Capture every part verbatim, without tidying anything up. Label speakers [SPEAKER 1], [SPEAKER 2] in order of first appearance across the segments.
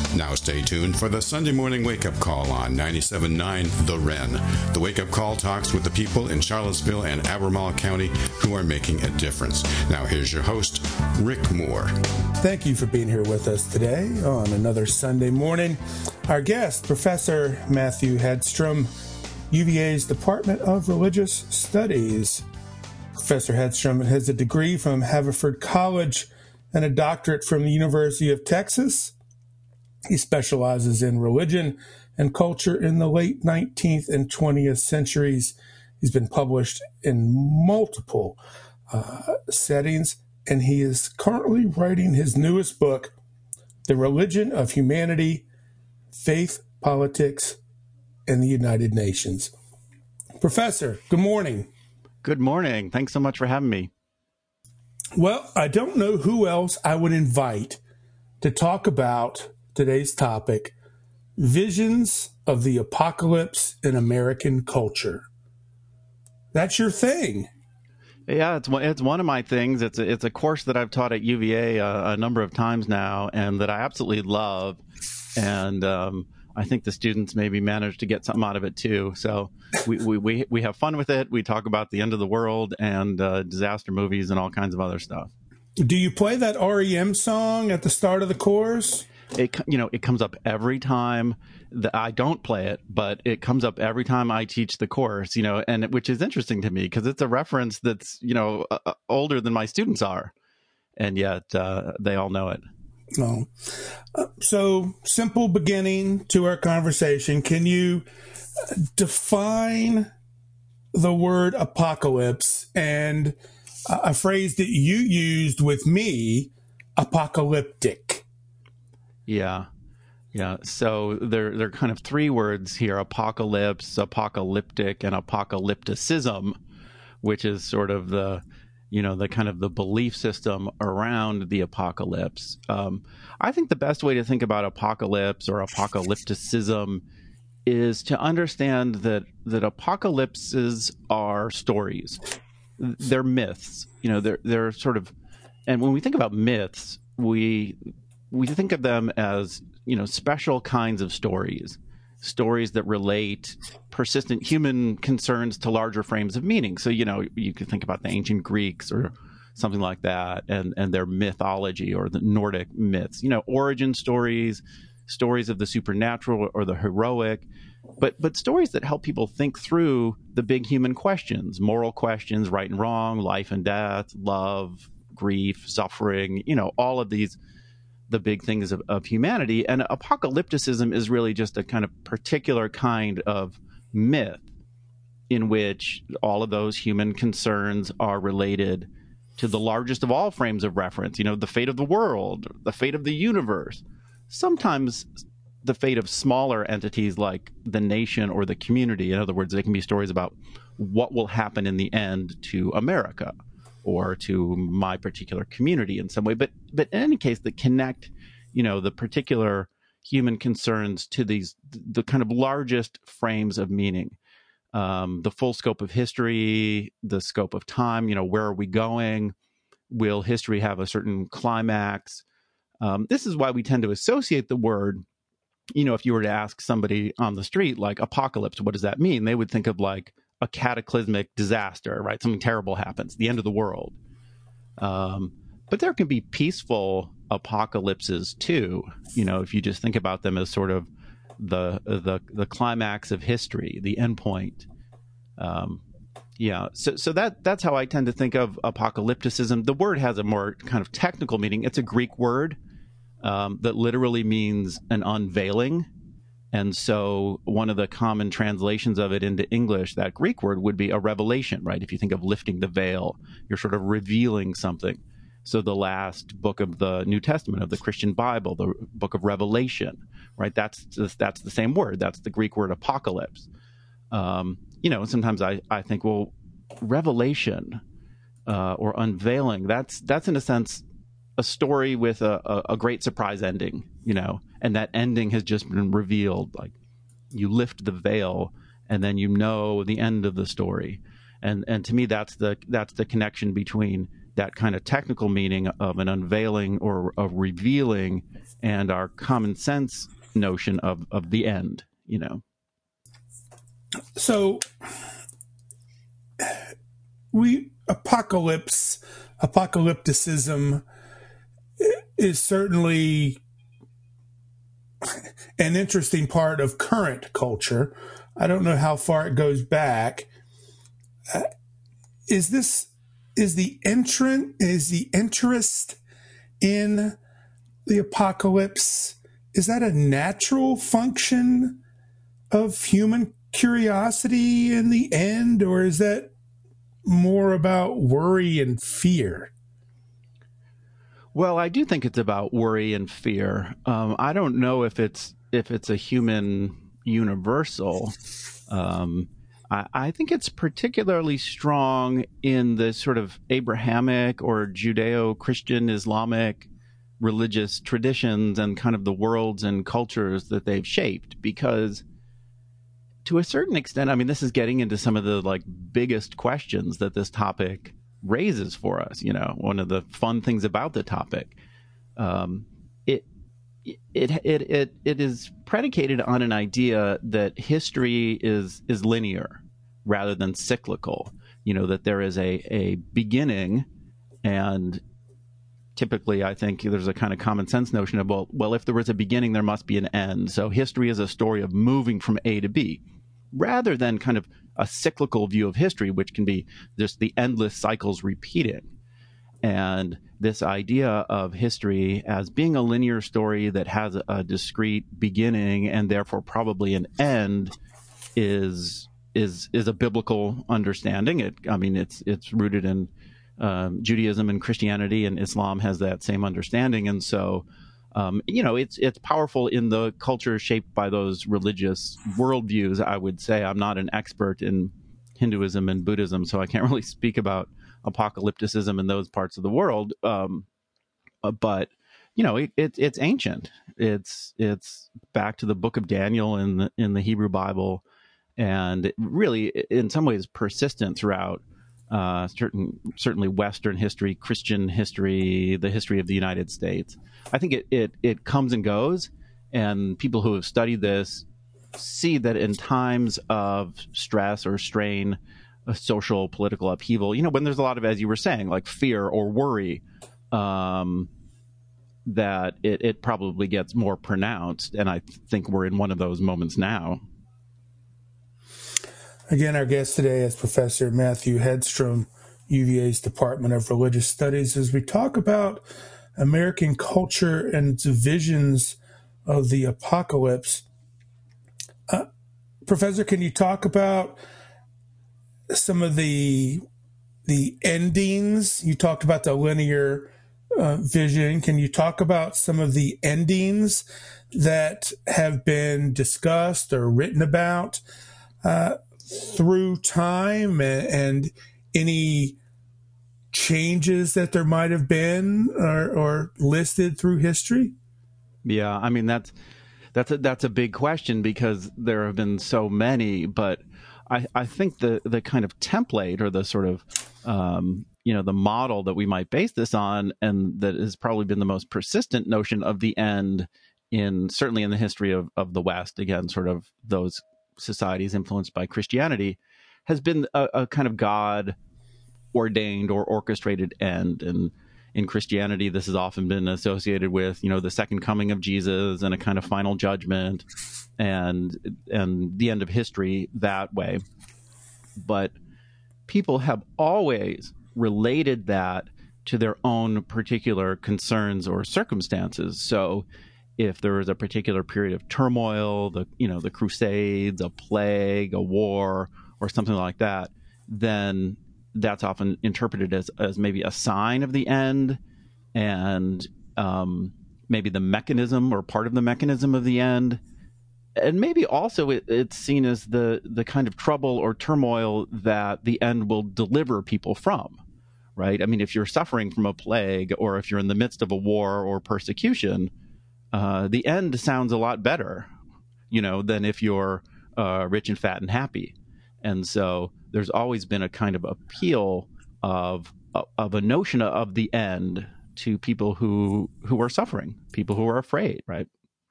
[SPEAKER 1] Now stay tuned for the Sunday morning wake-up call on ninety-seven point nine The Wren. The wake-up call talks with the people in Charlottesville and Albemarle County who are making a difference. Now here's your host, Rick Moore.
[SPEAKER 2] Thank you for being here with us today on another Sunday morning. Our guest, Professor Matthew Hedstrom, U V A's Department of Religious Studies. Professor Hedstrom has a degree from Haverford College and a doctorate from the University of Texas. He specializes in religion and culture in the late nineteenth and twentieth centuries. He's been published in multiple uh, settings, and he is currently writing his newest book, The Religion of Humanity, Faith, Politics, and the United Nations. Professor, good morning.
[SPEAKER 3] Good morning. Thanks so much for having me.
[SPEAKER 2] Well, I don't know who else I would invite to talk about today's topic, visions of the apocalypse in American culture. That's your thing.
[SPEAKER 3] Yeah, it's one, it's one of my things. It's a, it's a course that I've taught at U V A a, a number of times now and that I absolutely love. And um, I think the students maybe manage to get something out of it too. So we, we, we, we have fun with it. We talk about the end of the world and uh, disaster movies and all kinds of other stuff.
[SPEAKER 2] Do you play that R E M song at the start of the course?
[SPEAKER 3] It, you know, it comes up every time that I don't play it, but it comes up every time I teach the course, you know, and which is interesting to me because it's a reference that's, you know, uh, older than my students are. And yet uh, they all know it.
[SPEAKER 2] Oh. Uh, so simple beginning to our conversation. Can you define the word apocalypse and a phrase that you used with me, apocalyptic?
[SPEAKER 3] Yeah. Yeah. So there, there are kind of three words here, apocalypse, apocalyptic, and apocalypticism, which is sort of the, you know, the kind of the belief system around the apocalypse. Um, I think the best way to think about apocalypse or apocalypticism is to understand that, that apocalypses are stories. They're myths, you know, they're, they're sort of, and when we think about myths, we, we think of them as, you know, special kinds of stories, stories that relate persistent human concerns to larger frames of meaning. So, you know, you could think about the ancient Greeks or something like that and, and their mythology or the Nordic myths, you know, origin stories, stories of the supernatural or the heroic, but but stories that help people think through the big human questions, moral questions, right and wrong, life and death, love, grief, suffering, you know, all of these, the big things of, of humanity. And apocalypticism is really just a kind of particular kind of myth in which all of those human concerns are related to the largest of all frames of reference, you know, the fate of the world, the fate of the universe, sometimes the fate of smaller entities like the nation or the community. In other words, they can be stories about what will happen in the end to America or to my particular community in some way. But but in any case, that connect, you know, the particular human concerns to these, the kind of largest frames of meaning, um, the full scope of history, the scope of time, you know, where are we going? Will history have a certain climax? Um, this is why we tend to associate the word, you know, if you were to ask somebody on the street, like apocalypse, what does that mean? They would think of like a cataclysmic disaster, right? Something terrible happens, the end of the world. Um, but there can be peaceful apocalypses too. You know, if you just think about them as sort of the the the climax of history, the end point. Um, yeah, so so that that's how I tend to think of apocalypticism. The word has a more kind of technical meaning. It's a Greek word um, that literally means an unveiling. And so one of the common translations of it into English, that Greek word, would be a revelation, right? If you think of lifting the veil, you're sort of revealing something. So the last book of the New Testament, of the Christian Bible, the book of Revelation, right? That's that's the same word. That's the Greek word apocalypse. Um, you know, sometimes I, I think, well, revelation uh, or unveiling, that's that's in a sense a story with a, a, a great surprise ending, you know, and that ending has just been revealed. Like you lift the veil and then you know the end of the story. And and to me, that's the that's the connection between that kind of technical meaning of an unveiling or a revealing, and our common sense notion of, of the end, you know.
[SPEAKER 2] So we apocalypse, apocalypticism is certainly an interesting part of current culture. I don't know how far it goes back. Uh, is this is the entrant is the interest in the apocalypse, is that a natural function of human curiosity in the end, or is that more about worry and fear?
[SPEAKER 3] Well, I do think it's about worry and fear. Um, I don't know if it's if it's a human universal. Um, I, I think it's particularly strong in the sort of Abrahamic or Judeo-Christian Islamic religious traditions and kind of the worlds and cultures that they've shaped, because to a certain extent, I mean, this is getting into some of the like biggest questions that this topic raises for us. You know, one of the fun things about the topic, um, it, it it it it is predicated on an idea that history is is linear rather than cyclical. You know, that there is a a beginning, and typically, I think there's a kind of common sense notion of, well, well, if there was a beginning, there must be an end. So history is a story of moving from A to B, rather than kind of a cyclical view of history, which can be just the endless cycles repeating. And this idea of history as being a linear story that has a discrete beginning and therefore probably an end is is is a biblical understanding. It, I mean, it's it's rooted in Um, Judaism and Christianity, and Islam has that same understanding. And so, um, you know, it's it's powerful in the culture shaped by those religious worldviews, I would say. I'm not an expert in Hinduism and Buddhism, so I can't really speak about apocalypticism in those parts of the world. Um, but, you know, it, it, it's ancient. It's it's back to the book of Daniel in the, in the Hebrew Bible, and really, in some ways, persistent throughout Uh, certain, certainly Western history, Christian history, the history of the United States. I think it, it, it comes and goes, and people who have studied this see that in times of stress or strain, a social, political upheaval, you know, when there's a lot of, as you were saying, like fear or worry, um, that it, it probably gets more pronounced. And I think we're in one of those moments now.
[SPEAKER 2] Again, our guest today is Professor Matthew Hedstrom, U V A's Department of Religious Studies, as we talk about American culture and its visions of the apocalypse. Uh, Professor, can you talk about some of the the endings? You talked about the linear uh, vision. Can you talk about some of the endings that have been discussed or written about Uh, through time, and, and any changes that there might have been or, or listed through history?
[SPEAKER 3] Yeah, I mean, that's that's a, that's a big question, because there have been so many. But I, I think the the kind of template, or the sort of um, you know the model that we might base this on, and that has probably been the most persistent notion of the end in certainly in the history of, of the West, again, sort of those societies influenced by Christianity, has been a, a kind of God ordained or orchestrated end. And in Christianity, this has often been associated with, you know, the second coming of Jesus and a kind of final judgment and and the end of history that way. But people have always related that to their own particular concerns or circumstances. So if there was a particular period of turmoil, the you know the Crusades, a plague, a war, or something like that, then that's often interpreted as, as maybe a sign of the end, and um, maybe the mechanism or part of the mechanism of the end. And maybe also it, it's seen as the, the kind of trouble or turmoil that the end will deliver people from, right? I mean, if you're suffering from a plague, or if you're in the midst of a war or persecution, Uh, the end sounds a lot better, you know, than if you're uh, rich and fat and happy. And so there's always been a kind of appeal of of a notion of the end to people who who are suffering, people who are afraid, right?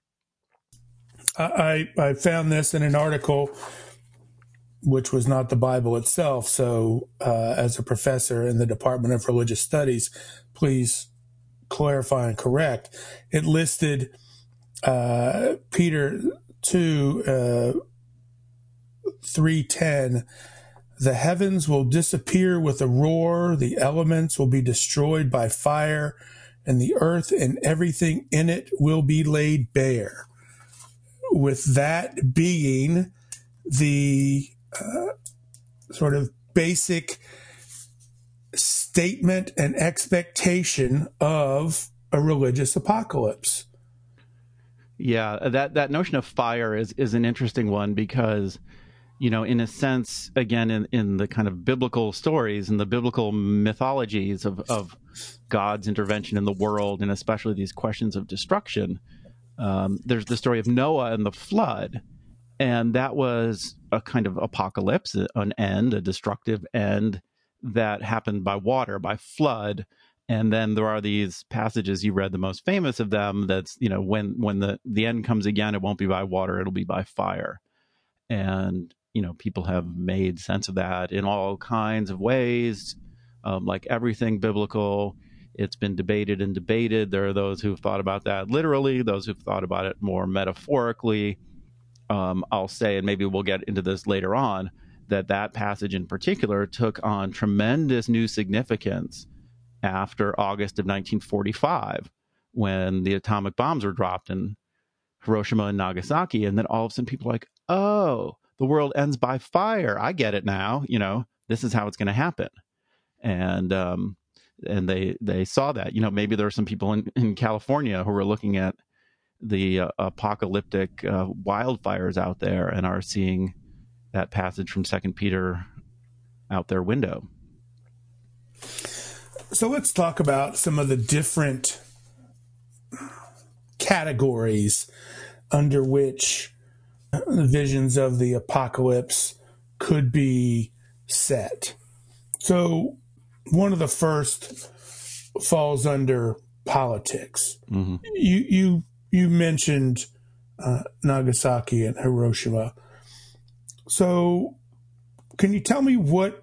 [SPEAKER 2] I I found this in an article, which was not the Bible itself. So, uh, as a professor in the Department of Religious Studies, please clarify and correct. It listed uh, Peter two uh, three ten. The heavens will disappear with a roar, the elements will be destroyed by fire, and the earth and everything in it will be laid bare. With that being the uh, sort of basic statement and expectation of a religious apocalypse.
[SPEAKER 3] Yeah, that, that notion of fire is, is an interesting one because, you know, in a sense, again, in, in the kind of biblical stories and the biblical mythologies of, of God's intervention in the world, and especially these questions of destruction, um, there's the story of Noah and the flood. And that was a kind of apocalypse, an end, a destructive end that happened by water, by flood. And then there are these passages, you read the most famous of them, that's, you know, when, when the, the end comes again, it won't be by water, it'll be by fire. And, you know, people have made sense of that in all kinds of ways, um, like everything biblical. It's been debated and debated. There are those who've thought about that literally, those who've thought about it more metaphorically. Um, I'll say, and maybe we'll get into this later on, that that passage in particular took on tremendous new significance after August of nineteen forty-five, when the atomic bombs were dropped in Hiroshima and Nagasaki. And then all of a sudden people are like, oh, the world ends by fire. I get it now. You know, this is how it's going to happen. And, um, and they, they saw that, you know, maybe there are some people in, in California who are looking at the uh, apocalyptic uh, wildfires out there and are seeing that passage from Second Peter out their window.
[SPEAKER 2] So let's talk about some of the different categories under which the visions of the apocalypse could be set. So one of the first falls under politics. Mm-hmm. You you you mentioned uh, Nagasaki and Hiroshima. So can you tell me what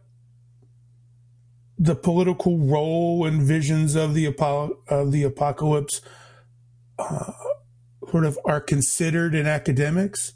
[SPEAKER 2] the political role and visions of the apo- of the apocalypse uh, sort of are considered in academics?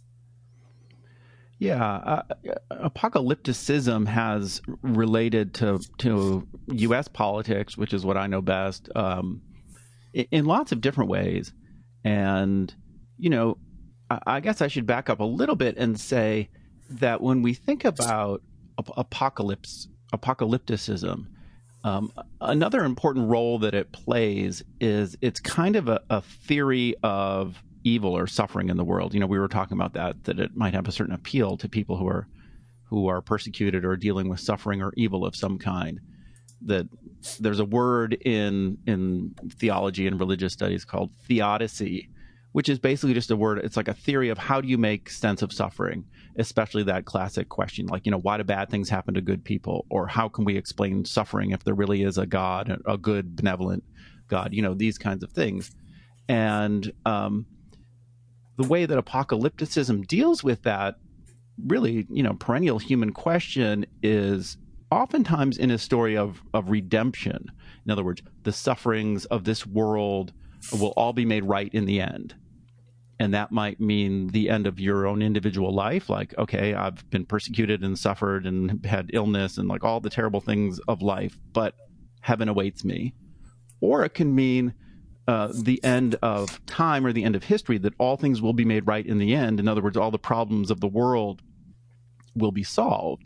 [SPEAKER 3] Yeah, uh, apocalypticism has related to to U S politics, which is what I know best, um, in, in lots of different ways. And, you know, I, I guess I should back up a little bit and say that when we think about ap- apocalypse, apocalypticism, um, another important role that it plays is it's kind of a, a theory of evil or suffering in the world. You know, we were talking about that, that it might have a certain appeal to people who are who are persecuted or dealing with suffering or evil of some kind. That there's a word in in theology and religious studies called theodicy, which is basically just a word. It's like a theory of how do you make sense of suffering, especially that classic question, like, you know, why do bad things happen to good people? Or how can we explain suffering if there really is a God, a good, benevolent God? You know, these kinds of things. And um the way that apocalypticism deals with that really, you know, perennial human question is oftentimes in a story of, of redemption. In other words, the sufferings of this world will all be made right in the end. And that might mean the end of your own individual life. Like, okay, I've been persecuted and suffered and had illness and like all the terrible things of life, but heaven awaits me. Or it can mean Uh, the end of time or the end of history, that all things will be made right in the end. In other words, all the problems of the world will be solved.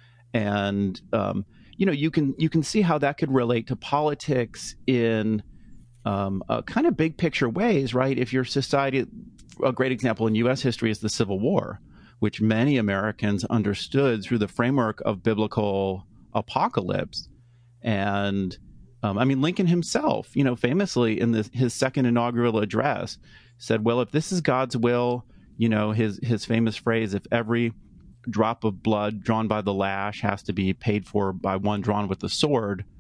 [SPEAKER 3] And, um, you know, you can you can see how that could relate to politics in um, a kind of big picture ways, right? If your society, a great example in U S history is the Civil War, which many Americans understood through the framework of biblical apocalypse. And Um, I mean, Lincoln himself, you know, famously in the, his second inaugural address said, well, if this is God's will, you know, his, his famous phrase, if every drop of blood drawn by the lash has to be paid for by one drawn with the sword,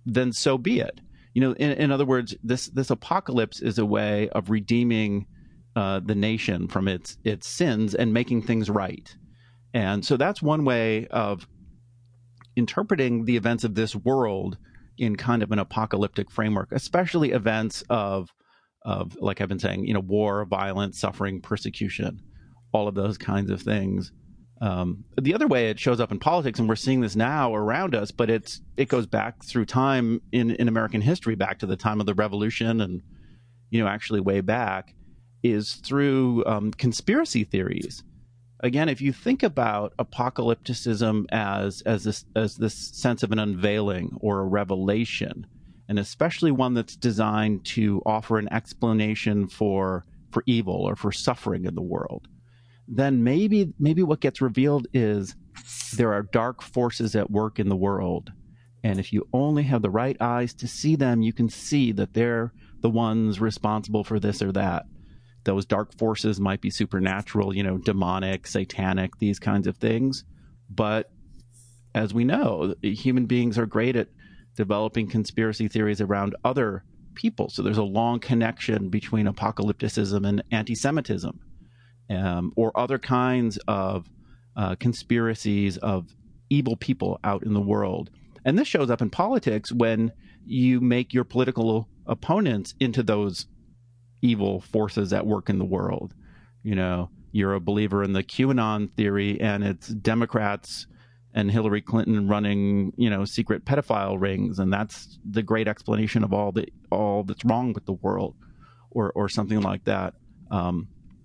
[SPEAKER 3] then so be it. You know, in, in other words, this this apocalypse is a way of redeeming uh, the nation from its its sins and making things right. And so that's one way of interpreting the events of this world in kind of an apocalyptic framework, especially events of, of like I've been saying, you know, war, violence, suffering, persecution, all of those kinds of things. Um, the other way it shows up in politics, and we're seeing this now around us, but it's it goes back through time in, in American history, back to the time of the Revolution and, you know, actually way back, is through um, conspiracy theories. Again, if you think about apocalypticism as as this as this sense of an unveiling or a revelation, and especially one that's designed to offer an explanation for for evil or for suffering in the world, then maybe maybe what gets revealed is there are dark forces at work in the world. And if you only have the right eyes to see them, you can see that they're the ones responsible for this or that. Those dark forces might be supernatural, you know, demonic, satanic, these kinds of things. But as we know, human beings are great at developing conspiracy theories around other people. So there's a long connection between apocalypticism and anti-Semitism, um, or other kinds of uh, conspiracies of evil people out in the world. And this shows up in politics when you make your political opponents into those evil forces at work in the world. You know, you're a believer in the QAnon theory, and it's Democrats and Hillary Clinton running, you know, secret pedophile rings, and that's the great explanation of all the all that's wrong with the world, or or something like that. Um,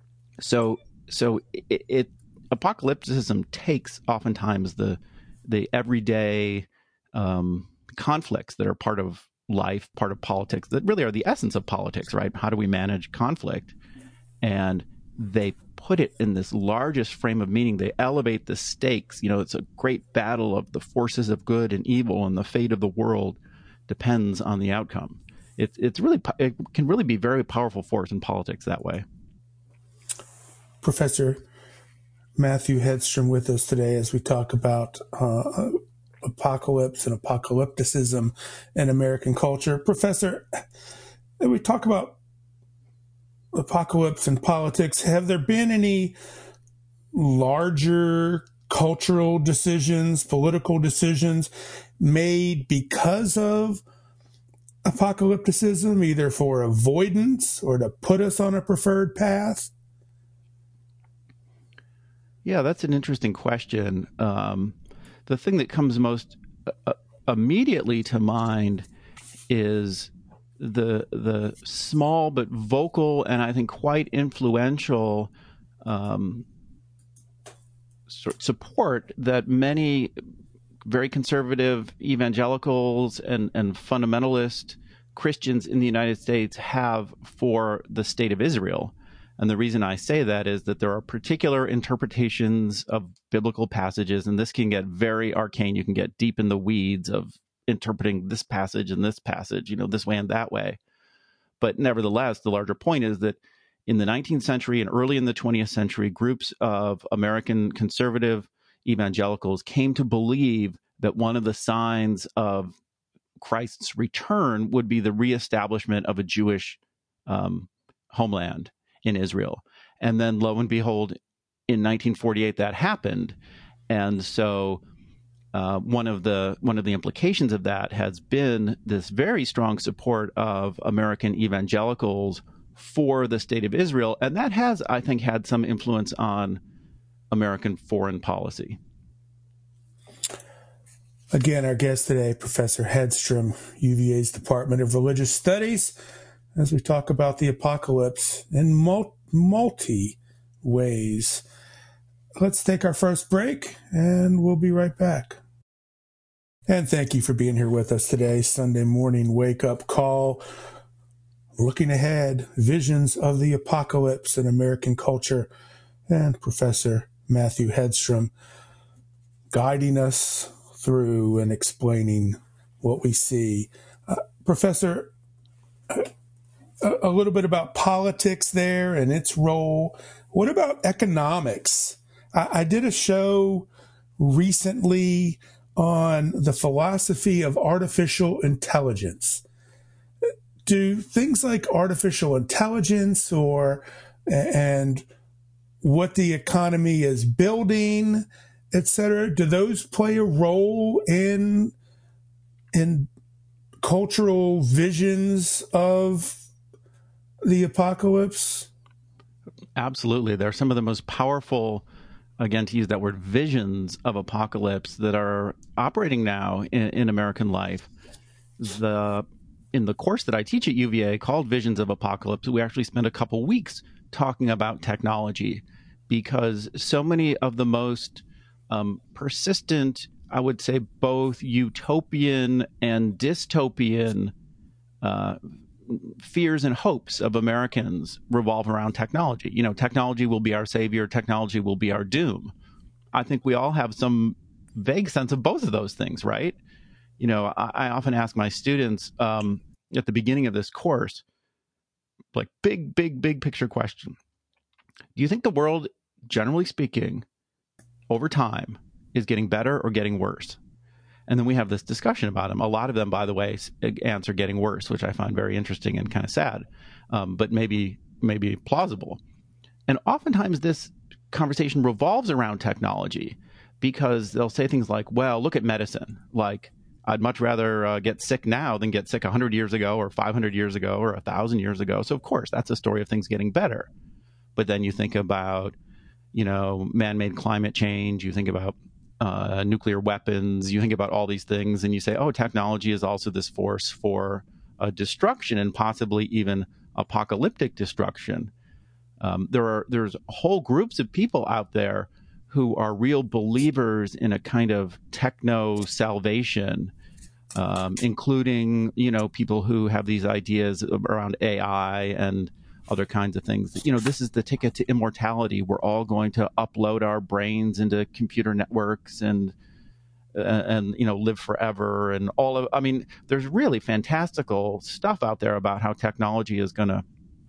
[SPEAKER 3] so so it, it apocalypticism takes oftentimes the the everyday um, conflicts that are part of life, part of politics, that really are the essence of politics, right? How do we manage conflict? And they put it in this largest frame of meaning. They elevate the stakes. You know, it's a great battle of the forces of good and evil, and the fate of the world depends on the outcome. It's it's really it can really be a very powerful force in politics that way.
[SPEAKER 2] Professor Matthew Hedstrom with us today as we talk about uh, apocalypse and apocalypticism in American culture. Professor, we talk about apocalypse and politics. Have there been any larger cultural decisions, political decisions made because of apocalypticism, either for avoidance or to put us on a preferred path?
[SPEAKER 3] Yeah, that's an interesting question. Um, the thing that comes most uh, immediately to mind is the the small but vocal and I think quite influential um, support that many very conservative evangelicals and, and fundamentalist Christians in the United States have for the state of Israel. And the reason I say that is that there are particular interpretations of biblical passages, and this can get very arcane. You can get deep in the weeds of interpreting this passage and this passage, you know, this way and that way. But nevertheless, the larger point is that in the nineteenth century and early in the twentieth century, groups of American conservative evangelicals came to believe that one of the signs of Christ's return would be the reestablishment of a Jewish um, homeland in Israel. And then lo and behold, in nineteen forty-eight, that happened. And so uh, one of the one of the implications of that has been this very strong support of American evangelicals for the state of Israel. And that has, I think, had some influence on American foreign policy.
[SPEAKER 2] Again, our guest today, Professor Hedstrom, U V A's Department of Religious Studies, as we talk about the apocalypse in mul- multi ways. Let's take our first break, and we'll be right back. And thank you for being here with us today. Sunday morning wake-up call, looking ahead, visions of the apocalypse in American culture, and Professor Matthew Hedstrom guiding us through and explaining what we see. Uh, Professor, a, a little bit about politics there and its role. What about economics? I, I did a show recently on the philosophy of artificial intelligence. Do things like artificial intelligence or and what the economy is building, et cetera, do those play a role in in cultural visions of the apocalypse?
[SPEAKER 3] Absolutely. They're some of the most powerful, again, to use that word, visions of apocalypse that are operating now in, in American life. The in the course that I teach at U V A called Visions of Apocalypse, we actually spent a couple weeks talking about technology, because so many of the most um, persistent, I would say, both utopian and dystopian uh, fears and hopes of Americans revolve around technology. You know, technology will be our savior, technology will be our doom. I think we all have some vague sense of both of those things, right? You know, I, I often ask my students um, at the beginning of this course, like big, big, big picture question. Do you think the world, generally speaking, over time, is getting better or getting worse? And then we have this discussion about them. A lot of them, by the way, answer getting worse, which I find very interesting and kind of sad, um, but maybe maybe plausible. And oftentimes this conversation revolves around technology, because they'll say things like, well, look at medicine. Like, I'd much rather uh, get sick now than get sick one hundred years ago or five hundred years ago or one thousand years ago. So, of course, that's a story of things getting better. But then you think about, you know, man-made climate change, you think about uh, nuclear weapons, you think about all these things, and you say, oh, technology is also this force for uh, destruction and possibly even apocalyptic destruction. Um, there are there's whole groups of people out there who are real believers in a kind of techno salvation, um, including, you know, people who have these ideas around A I and other kinds of things. You know, this is the ticket to immortality. We're all going to upload our brains into computer networks and, uh, and, you know, live forever and all of, I mean, there's really fantastical stuff out there about how technology is going to,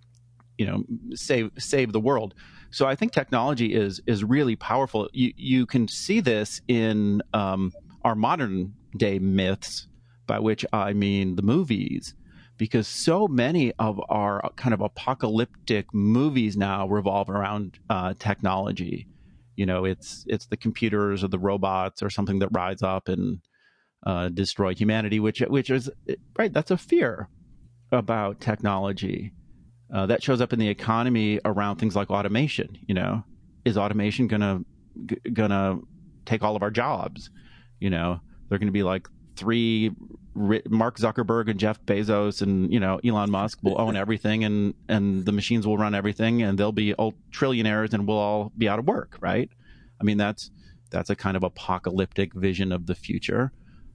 [SPEAKER 3] you know, save, save the world. So I think technology is, is really powerful. You, you can see this in um, our modern day myths, by which I mean the movies, because so many of our kind of apocalyptic movies now revolve around uh, technology. You know, it's it's the computers or the robots or something that rise up and uh, destroy humanity, which which is, right, that's a fear about technology. Uh, that shows up in the economy around things like automation. You know, is automation gonna g- gonna take all of our jobs? You know, they're going to be like three. Mark Zuckerberg and Jeff Bezos and, you know, Elon Musk will own everything, and and the machines will run everything, and they'll be all trillionaires, and we'll all be out of work, right? I mean, that's that's a kind of apocalyptic vision of the future.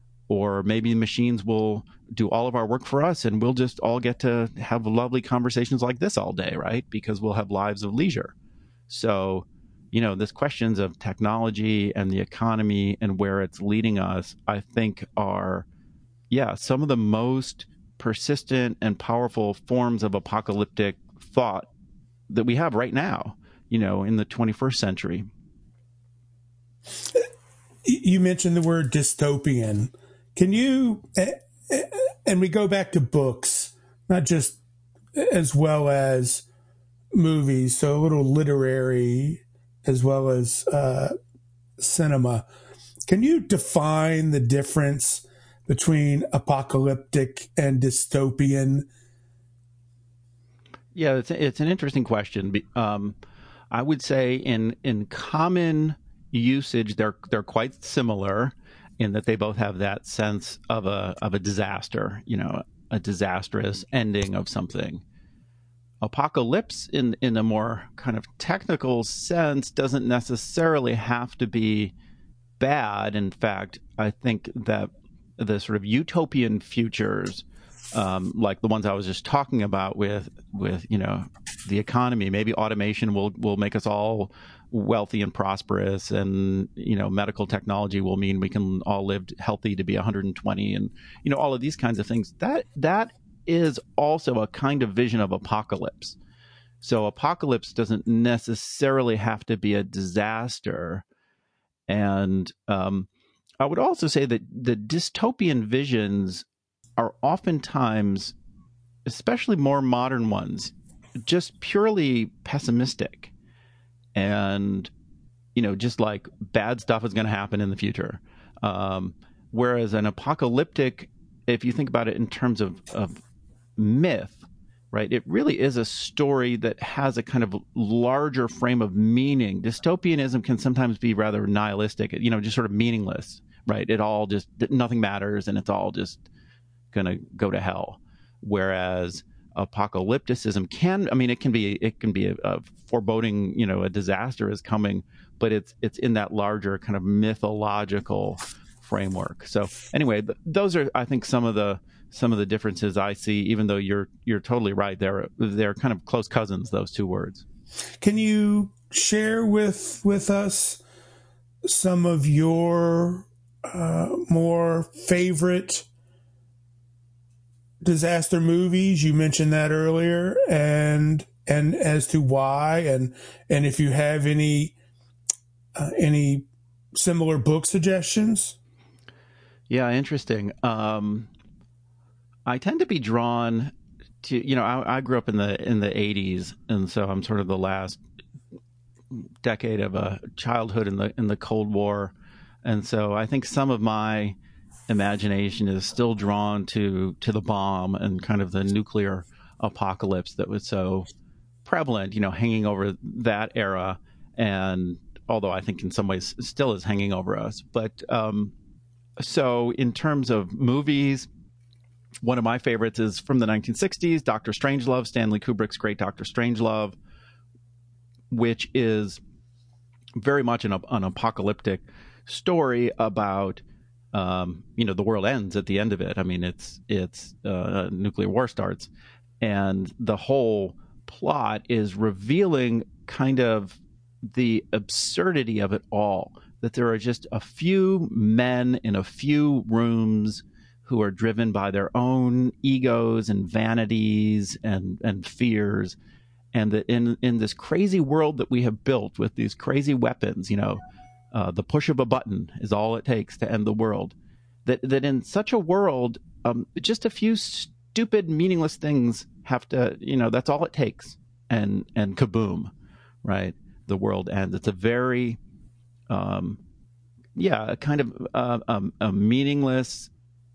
[SPEAKER 3] Or maybe machines will do all of our work for us, and we'll just all get to have lovely conversations like this all day, right? Because we'll have lives of leisure. So, you know, these questions of technology and the economy and where it's leading us, I think are, yeah, some of the most persistent and powerful forms of apocalyptic thought that we have right now, you know, in the twenty-first century.
[SPEAKER 2] You mentioned the word dystopian. Can you, and we go back to books, not just as well as movies, so a little literary as well as uh, cinema. Can you define the difference between apocalyptic and dystopian?
[SPEAKER 3] Yeah, it's it's an interesting question. Um, I would say in in common usage, they're they're quite similar in that they both have that sense of a of a disaster, you know, a disastrous ending of something. Apocalypse, in in a more kind of technical sense, doesn't necessarily have to be bad. In fact, I think that the sort of utopian futures, um, like the ones I was just talking about with, with you know, the economy, maybe automation will will make us all wealthy and prosperous, and, you know, medical technology will mean we can all live healthy to be one hundred twenty, and, you know, all of these kinds of things. That that is also a kind of vision of apocalypse. So apocalypse doesn't necessarily have to be a disaster. And um, I would also say that the dystopian visions are oftentimes, especially more modern ones, just purely pessimistic. And, you know, just like bad stuff is going to happen in the future. Um, whereas an apocalyptic, if you think about it in terms of, of myth, right, it really is a story that has a kind of larger frame of meaning. Dystopianism can sometimes be rather nihilistic, you know, just sort of meaningless, right? It all just, nothing matters and it's all just going to go to hell. Whereas apocalypticism can, I mean, it can be, it can be a, a foreboding, you know, a disaster is coming, but it's, it's in that larger kind of mythological framework. So anyway, th- those are, I think, some of the, some of the differences I see, even though you're, you're totally right. They're, they're kind of close cousins, those two words.
[SPEAKER 2] Can you share with, with us some of your uh, more favorite disaster movies? You mentioned that earlier, and and as to why, and and if you have any uh, any similar book suggestions.
[SPEAKER 3] Yeah, interesting. Um, I tend to be drawn to, you know, I, I grew up in the in the eighties, and so I'm sort of the last decade of a childhood in the in the Cold War, and so I think some of my imagination is still drawn to to the bomb and kind of the nuclear apocalypse that was so prevalent, you know, hanging over that era. And although I think in some ways still is hanging over us. But um, so in terms of movies, one of my favorites is from the nineteen sixties, Doctor Strangelove, Stanley Kubrick's great Doctor Strangelove, which is very much an, an apocalyptic story about Um, you know, the world ends at the end of it. I mean, it's it's uh, nuclear war starts, and the whole plot is revealing kind of the absurdity of it all. That there are just a few men in a few rooms who are driven by their own egos and vanities and and fears, and that in in this crazy world that we have built with these crazy weapons, you know. Uh, the push of a button is all it takes to end the world. That that in such a world, um, just a few stupid, meaningless things have to, you know, that's all it takes, and and kaboom, right? The world ends. It's a very, um, yeah, a kind of uh, um, a meaningless,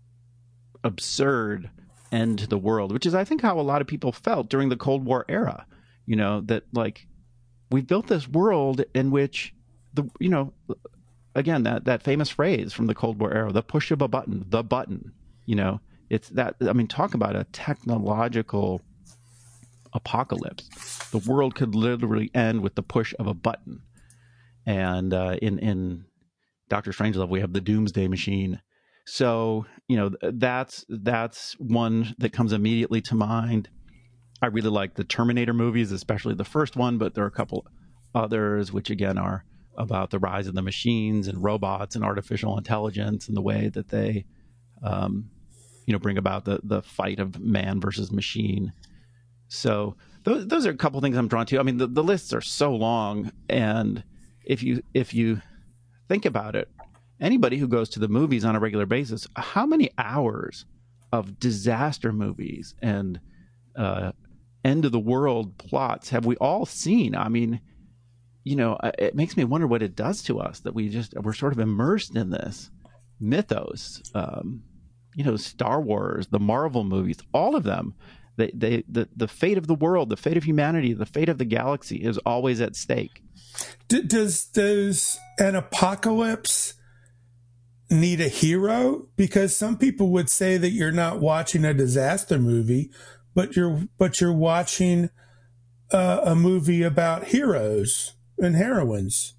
[SPEAKER 3] absurd end to the world, which is, I think, how a lot of people felt during the Cold War era. You know, that like we built this world in which the, you know, again, that, that famous phrase from the Cold War era, the push of a button, the button, you know, it's that, I mean, talk about a technological apocalypse. The world could literally end with the push of a button. And uh, in, in Doctor Strangelove, we have the doomsday machine. So, you know, that's, that's one that comes immediately to mind. I really like the Terminator movies, especially the first one, but there are a couple others which, again, are about the rise of the machines and robots and artificial intelligence and the way that they, um, you know, bring about the, the fight of man versus machine. So those, those are a couple things I'm drawn to. I mean, the, the lists are so long. And if you, if you think about it, anybody who goes to the movies on a regular basis, how many hours of disaster movies and uh, end of the world plots have we all seen? I mean, you know, it makes me wonder what it does to us that we just, we're sort of immersed in this mythos. Um, you know, Star Wars, the Marvel movies, all of them, they, they, the, the fate of the world, the fate of humanity, the fate of the galaxy is always at stake.
[SPEAKER 2] D- does, does an apocalypse need a hero? Because some people would say that you're not watching a disaster movie, but you're, but you're watching uh, a movie about heroes and heroines.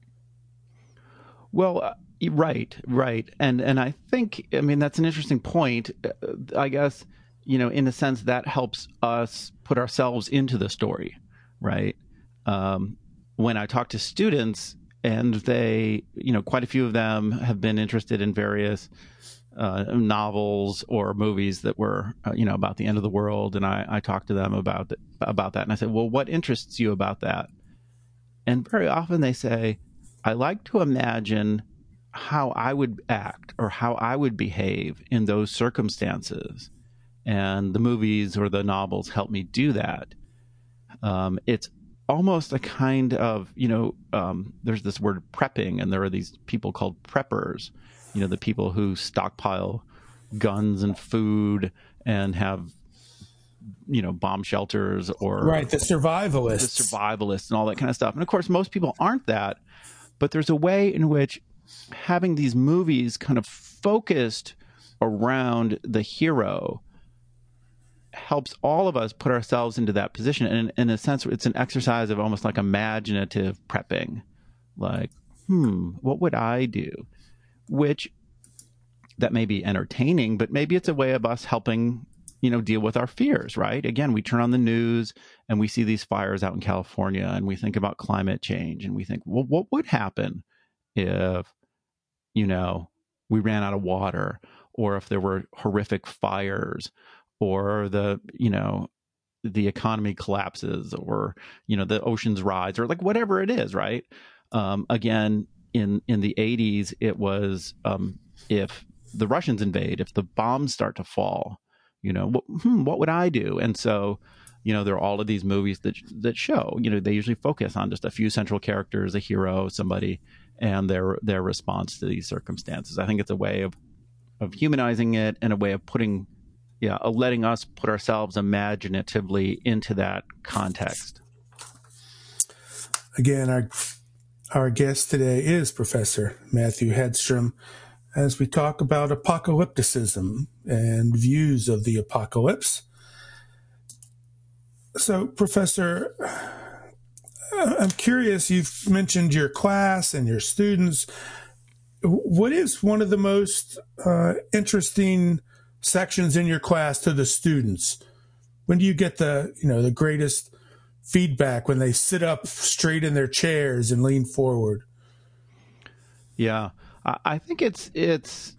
[SPEAKER 3] Well, uh, right, right. And and I think, I mean, that's an interesting point. Uh, I guess, you know, in a sense that helps us put ourselves into the story, right? Um, when I talk to students and they, you know, quite a few of them have been interested in various uh, novels or movies that were, uh, you know, about the end of the world. And I, I talk to them about, the, about that. And I said, well, what interests you about that? And very often they say, I like to imagine how I would act or how I would behave in those circumstances. And the movies or the novels help me do that. Um, it's almost a kind of, you know, um, there's this word prepping, and there are these people called preppers, you know, the people who stockpile guns and food and have, you know, bomb shelters, or
[SPEAKER 2] right, the survivalists,
[SPEAKER 3] the survivalists and all that kind of stuff. And of course, most people aren't that, but there's a way in which having these movies kind of focused around the hero helps all of us put ourselves into that position. And in, in a sense, it's an exercise of almost like imaginative prepping. Like, hmm, what would I do? Which that may be entertaining, but maybe it's a way of us helping, you know, deal with our fears, right? Again, we turn on the news and we see these fires out in California, and we think about climate change, and we think, well, what would happen if, you know, we ran out of water, or if there were horrific fires, or the, you know, the economy collapses, or, you know, the oceans rise, or like whatever it is, right? Um, again, in, in the eighties, it was um, if the Russians invade, if the bombs start to fall, you know, what, hmm, what would I do? And so, you know, there are all of these movies that that show, you know, they usually focus on just a few central characters, a hero, somebody, and their their response to these circumstances. I think it's a way of of humanizing it, and a way of putting, yeah, of letting us put ourselves imaginatively into that context.
[SPEAKER 2] Again, our our guest today is Professor Matthew Hedstrom, as we talk about apocalypticism and views of the apocalypse. So, Professor, I'm curious, you've mentioned your class and your students. What is one of the most uh, interesting sections in your class to the students? When do you get the, you know, the greatest feedback, when they sit up straight in their chairs and lean forward?
[SPEAKER 3] Yeah, I think it's it's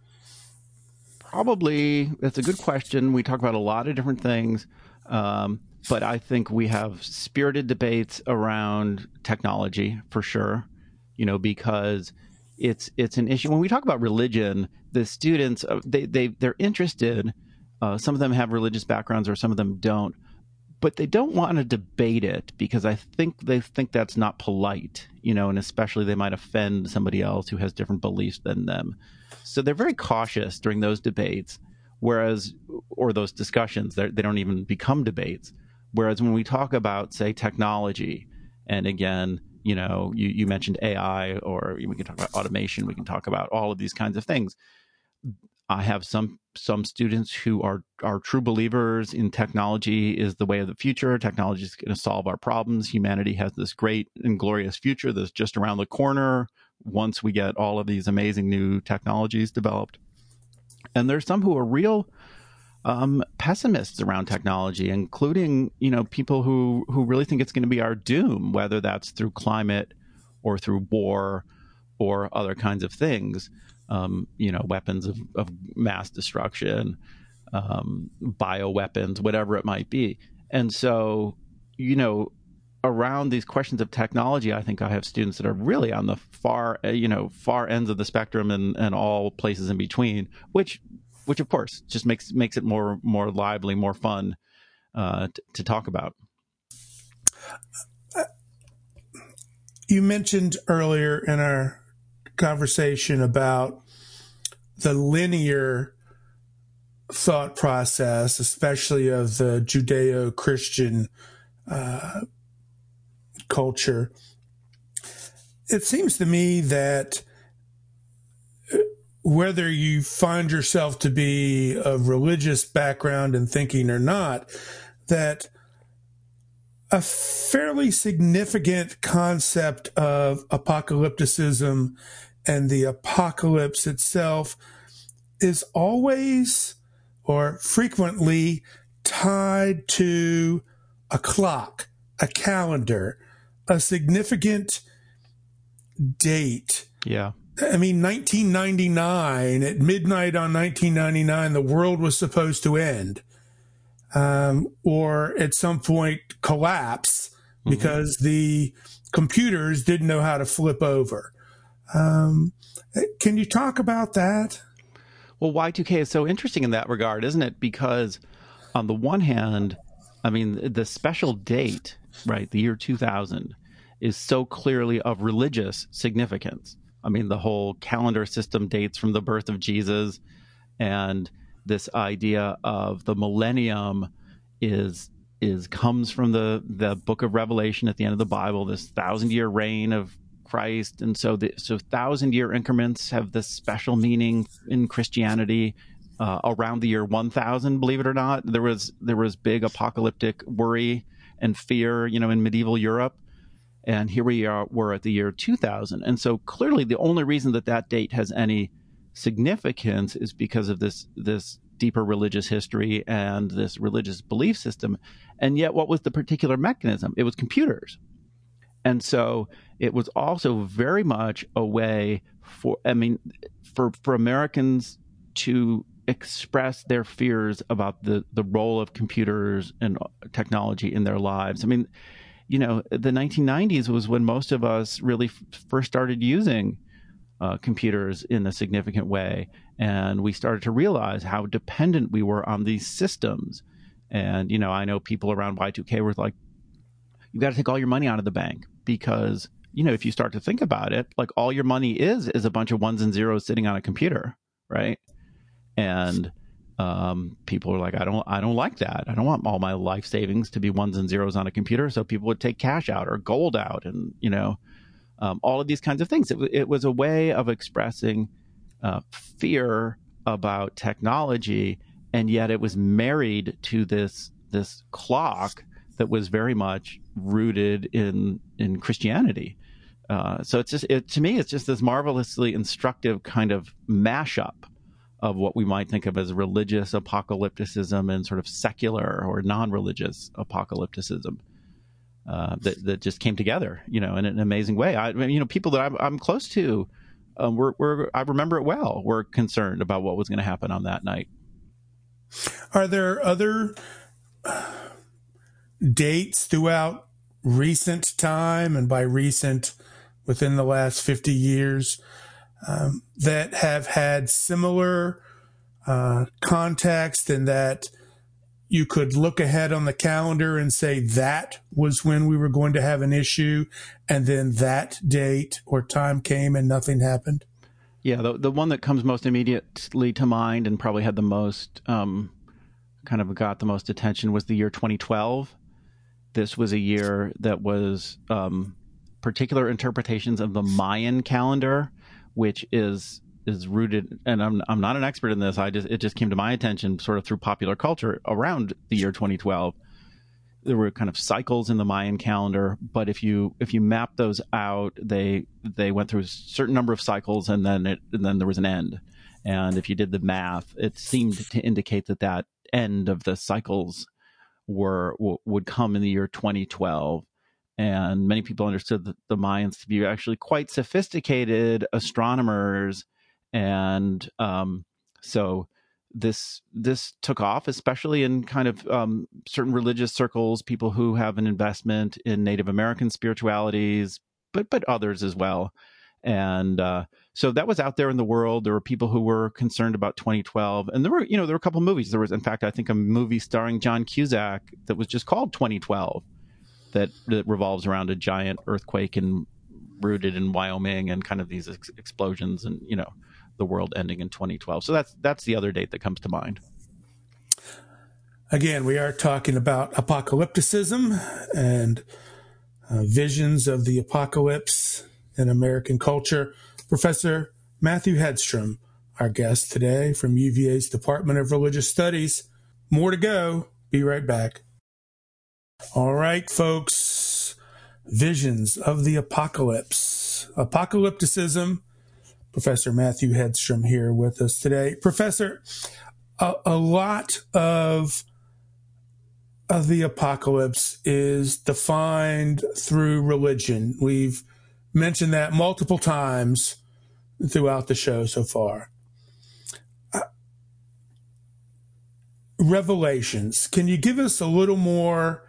[SPEAKER 3] probably, it's a good question. We talk about a lot of different things, um, but I think we have spirited debates around technology for sure. You know, because it's it's an issue when we talk about religion. The students, they they they're interested. Uh, some of them have religious backgrounds, or some of them don't, but they don't want to debate it, because I think they think that's not polite, you know, and especially they might offend somebody else who has different beliefs than them. So they're very cautious during those debates, whereas, or those discussions, they don't even become debates. Whereas when we talk about, say, technology, and again, you know, you, you mentioned A I, or we can talk about automation, we can talk about all of these kinds of things. I have some some students who are are true believers in technology is the way of the future. Technology is going to solve our problems. Humanity has this great and glorious future that's just around the corner once we get all of these amazing new technologies developed. And there's some who are real um, pessimists around technology, including, you know, people who who really think it's going to be our doom, whether that's through climate or through war or other kinds of things. Um, you know, weapons of, of mass destruction, um, bioweapons, whatever it might be. And so, you know, around these questions of technology, I think I have students that are really on the far, you know, far ends of the spectrum, and, and all places in between, which, which of course just makes makes it more more lively, more fun uh, t- to talk about.
[SPEAKER 2] You mentioned earlier in our conversation about the linear thought process, especially of the Judeo-Christian uh, culture. It seems to me that whether you find yourself to be of religious background and thinking or not, that a fairly significant concept of apocalypticism and the apocalypse itself is always or frequently tied to a clock, a calendar, a significant date.
[SPEAKER 3] Yeah.
[SPEAKER 2] I mean, nineteen ninety-nine, at midnight on nineteen ninety-nine, the world was supposed to end. Um, or at some point collapse because mm-hmm. the computers didn't know how to flip over. Um, can you talk about that?
[SPEAKER 3] Well, Y two K is so interesting in that regard, isn't it? Because on the one hand, I mean, the special date, right, the year two thousand, is so clearly of religious significance. I mean, the whole calendar system dates from the birth of Jesus, and this idea of the millennium is is comes from the the book of Revelation at the end of the Bible, this thousand year reign of Christ. And so the so thousand year increments have this special meaning in Christianity. Uh, around the year one thousand, believe it or not, there was there was big apocalyptic worry and fear, you know, in medieval Europe. And here we are, we're at the year two thousand. And so clearly the only reason that that date has any significance is because of this this deeper religious history and this religious belief system. And yet, what was the particular mechanism? It was computers. And so it was also very much a way for, I mean, for, for Americans to express their fears about the, the role of computers and technology in their lives. I mean, you know, the nineteen nineties was when most of us really f- first started using uh, computers in a significant way. And we started to realize how dependent we were on these systems. And, you know, I know people around Y two K were like, you got to take all your money out of the bank because, you know, if you start to think about it, like all your money is, is a bunch of ones and zeros sitting on a computer, right? And um, people are like, I don't, I don't like that. I don't want all my life savings to be ones and zeros on a computer. So people would take cash out or gold out, and you know, um, all of these kinds of things. It, it was a way of expressing uh, fear about technology, and yet it was married to this this clock that was very much rooted in in Christianity. Uh, so it's just it, to me, it's just this marvelously instructive kind of mashup of what we might think of as religious apocalypticism and sort of secular or non-religious apocalypticism uh, that that just came together, you know, in an amazing way. I, you know, people that I'm, I'm close to, um, were, were I remember it well. Were concerned about what was going to happen on that night.
[SPEAKER 2] Are there other dates throughout recent time, and by recent, within the last fifty years, um, that have had similar uh, context, and that you could look ahead on the calendar and say that was when we were going to have an issue, and then that date or time came and nothing happened?
[SPEAKER 3] Yeah, the the one that comes most immediately to mind and probably had the most um, kind of got the most attention was the year twenty twelve. This was a year that was um, particular interpretations of the Mayan calendar, which is is rooted, and I'm I'm not an expert in this. I just it just came to my attention sort of through popular culture around the year twenty twelve. There were kind of cycles in the Mayan calendar, but if you if you map those out, they they went through a certain number of cycles, and then it and then there was an end. And if you did the math, it seemed to indicate that that end of the cycles were w- would come in the year twenty twelve. And many people understood the, the Mayans to be actually quite sophisticated astronomers. And um, so this this took off, especially in kind of um, certain religious circles, people who have an investment in Native American spiritualities, but but others as well. And uh, so that was out there in the world. There were people who were concerned about twenty twelve. And there were, you know, there were a couple movies. There was, in fact, I think a movie starring John Cusack that was just called twenty twelve. That, that revolves around a giant earthquake and rooted in Wyoming and kind of these ex- explosions and, you know, the world ending in twenty twelve. So that's that's the other date that comes to mind.
[SPEAKER 2] Again, we are talking about apocalypticism and uh, visions of the apocalypse in American culture. Professor Matthew Hedstrom, our guest today from U V A's Department of Religious Studies. More to go. Be right back. All right, folks, visions of the apocalypse, apocalypticism. Professor Matthew Hedstrom here with us today. Professor, a, a lot of, of the apocalypse is defined through religion. We've mentioned that multiple times throughout the show so far. Uh, Revelations, can you give us a little more,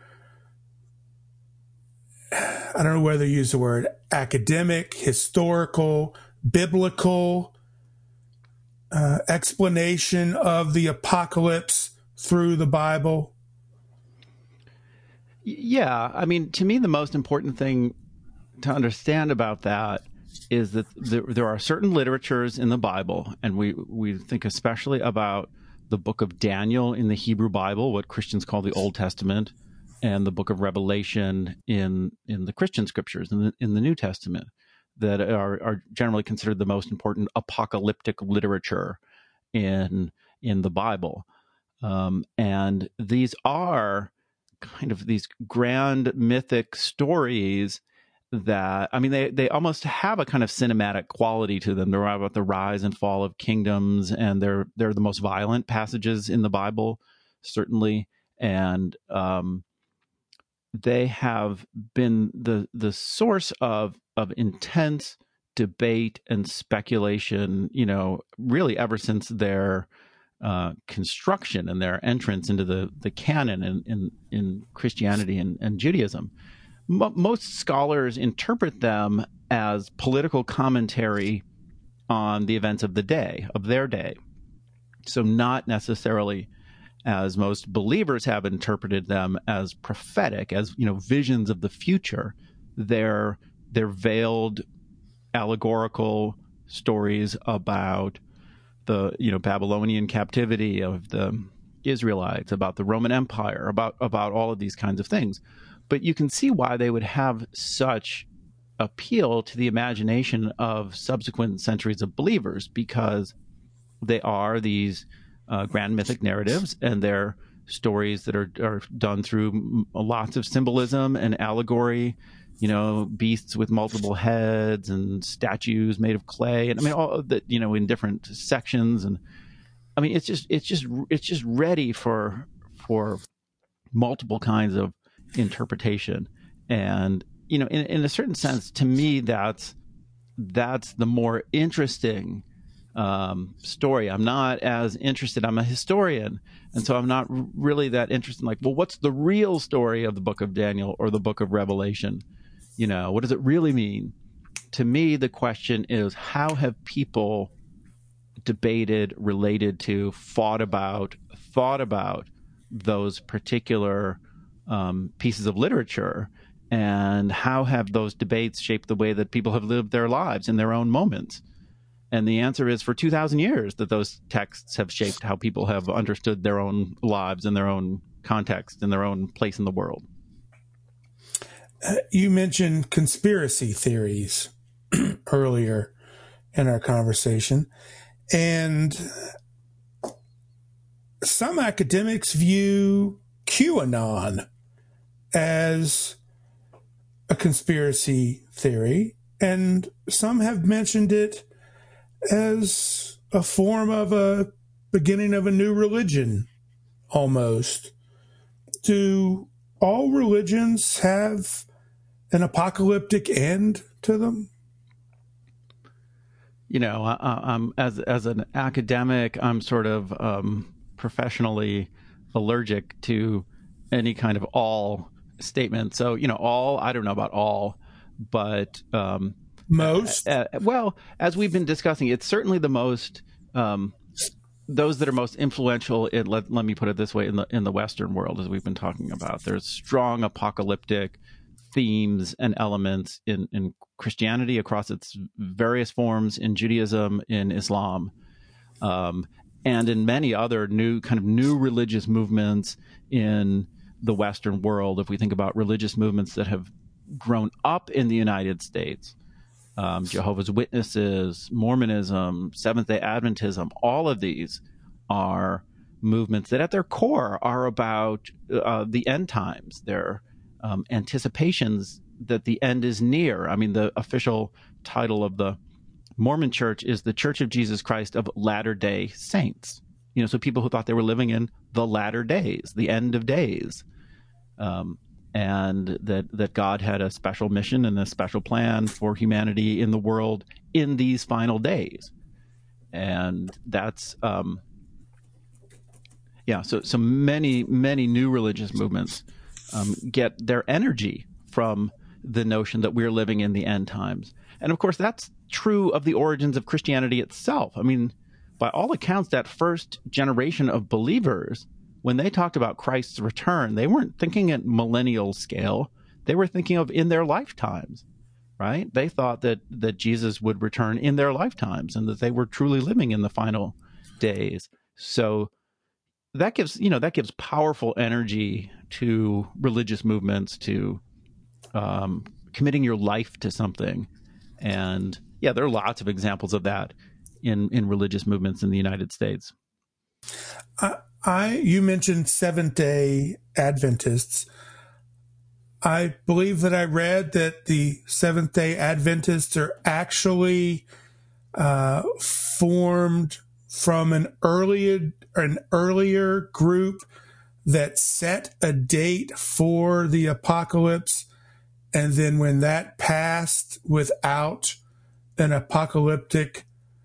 [SPEAKER 2] I don't know whether to use the word academic, historical biblical uh, explanation of the apocalypse through the Bible?
[SPEAKER 3] Yeah, I mean, to me, the most important thing to understand about that is that there, there are certain literatures in the Bible, and we, we think especially about the book of Daniel in the Hebrew Bible, what Christians call the Old Testament, and the book of Revelation in, in the Christian scriptures, in the, in the New Testament, that are, are generally considered the most important apocalyptic literature in, in the Bible. Um, and these are kind of these grand mythic stories that, I mean, they, they almost have a kind of cinematic quality to them. They're about the rise and fall of kingdoms, and they're they're the most violent passages in the Bible, certainly. And um, they have been the the source of of intense debate and speculation, you know, really ever since their uh, construction and their entrance into the, the canon in, in, in Christianity and, and Judaism. M- most scholars interpret them as political commentary on the events of the day, of their day. So not necessarily, as most believers have interpreted them, as prophetic, as, you know, visions of the future. They're, they're veiled allegorical stories about the, you know, Babylonian captivity of the Israelites, about the Roman Empire, about about all of these kinds of things. But you can see why they would have such appeal to the imagination of subsequent centuries of believers, because they are these uh, grand mythic narratives, and they're stories that are, are done through lots of symbolism and allegory, you know, beasts with multiple heads and statues made of clay. And I mean, all that, you know, in different sections. And I mean, it's just, it's just, it's just ready for, for multiple kinds of interpretation. And, you know, in, in a certain sense, to me, that's, that's the more interesting um, story. I'm not as interested. I'm a historian. And so I'm not really that interested in, like, well, what's the real story of the book of Daniel or the book of Revelation? You know, what does it really mean? To me, the question is, how have people debated, related to, fought about, thought about those particular um, pieces of literature? And how have those debates shaped the way that people have lived their lives in their own moments? And the answer is, for two thousand years, that those texts have shaped how people have understood their own lives and their own context and their own place in the world.
[SPEAKER 2] Uh, you mentioned conspiracy theories earlier in our conversation, and some academics view QAnon as a conspiracy theory, and some have mentioned it as a form of a beginning of a new religion, almost. Do all religions have an apocalyptic end to them?
[SPEAKER 3] You know, I, I'm as as an academic, I'm sort of um, professionally allergic to any kind of all statement. So, you know, all, I don't know about all, but um,
[SPEAKER 2] most.
[SPEAKER 3] Uh, uh, well, as we've been discussing, it's certainly the most. Um, those that are most influential in, let, let me put it this way, in the in the Western world, as we've been talking about, there's strong apocalyptic themes and elements in, in Christianity across its various forms, in Judaism, in Islam, um, and in many other new kind of new religious movements in the Western world. If we think about religious movements that have grown up in the United States, um, Jehovah's Witnesses, Mormonism, Seventh-day Adventism, all of these are movements that at their core are about uh, the end times. They're um, anticipations that the end is near. I mean, the official title of the Mormon Church is the Church of Jesus Christ of Latter-day Saints. You know, so people who thought they were living in the latter days, the end of days, um, and that that God had a special mission and a special plan for humanity in the world in these final days. And that's, um, yeah, so, so many, many new religious movements um, get their energy from the notion that we're living in the end times. And of course, that's true of the origins of Christianity itself. I mean, by all accounts, that first generation of believers, when they talked about Christ's return, they weren't thinking at millennial scale. They were thinking of in their lifetimes, right? They thought that, that Jesus would return in their lifetimes and that they were truly living in the final days. So that gives, you know, that gives powerful energy to religious movements, to um, committing your life to something. And yeah, there are lots of examples of that in, in religious movements in the United States.
[SPEAKER 2] I, I you mentioned Seventh-day Adventists. I believe that I read that the Seventh-day Adventists are actually uh, formed from an earlier an earlier group that set a date for the apocalypse, and then when that passed without an apocalyptic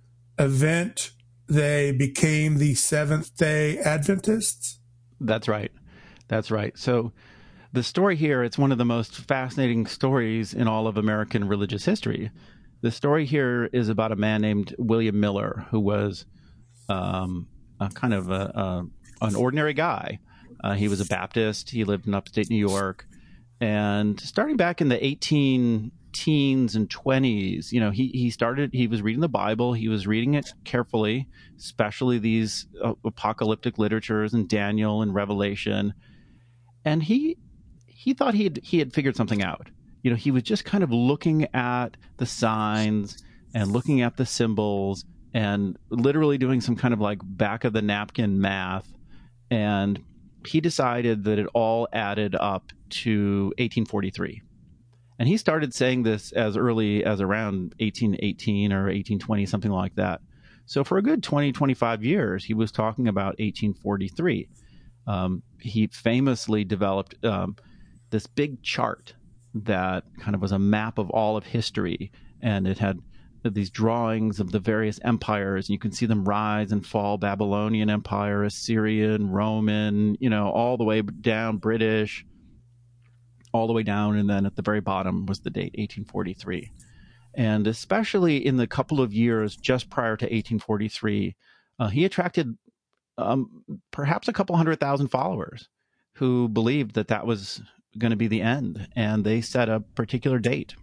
[SPEAKER 2] event, they became the Seventh-day Adventists?
[SPEAKER 3] That's right. That's right. So the story here, it's one of the most fascinating stories in all of American religious history. The story here is about a man named William Miller, who was um, a kind of a, a, an ordinary guy. Uh, he was a Baptist. He lived in upstate New York. And starting back in the eighteen teens and twenties, you know, he, he started, he was reading the Bible. He was reading it carefully, especially these uh, apocalyptic literatures and Daniel and Revelation. And he he thought he had, he had figured something out. You know, he was just kind of looking at the signs and looking at the symbols and literally doing some kind of like back of the napkin math. And he decided that it all added up to eighteen forty-three. And he started saying this as early as around eighteen eighteen or eighteen twenty, something like that. So for a good twenty, twenty-five years, he was talking about eighteen forty-three. Um, he famously developed um, this big chart that kind of was a map of all of history. And it had these drawings of the various empires. And you can see them rise and fall: Babylonian Empire, Assyrian, Roman, you know, all the way down, British, all the way down. And then at the very bottom was the date, eighteen forty-three. And especially in the couple of years just prior to eighteen forty-three, uh, he attracted um, perhaps a couple hundred thousand followers who believed that that was going to be the end. And they set a particular date